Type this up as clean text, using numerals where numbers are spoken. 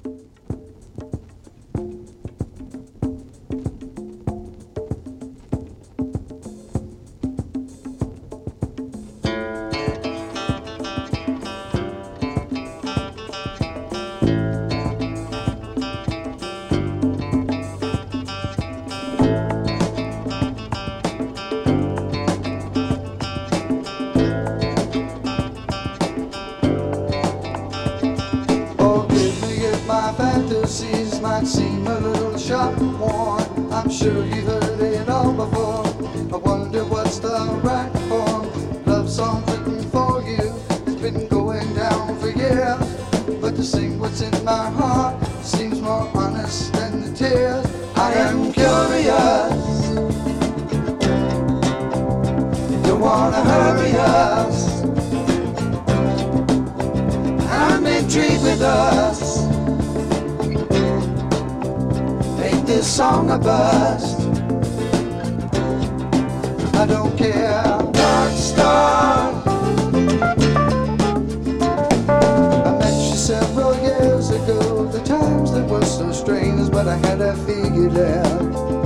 My fantasies might seem a little sharp and worn. I'm sure you've heard it all before. I wonder what's the right form. Love songs written for you. It's been going down for years, but to sing what's in my heart seems more honest than the tears. I am curious. Don't wanna hurry us. I'm intrigued with us. This song a bust. I don't care. Dark star. I met you several years ago. The times that were so strange, but I had it figured out.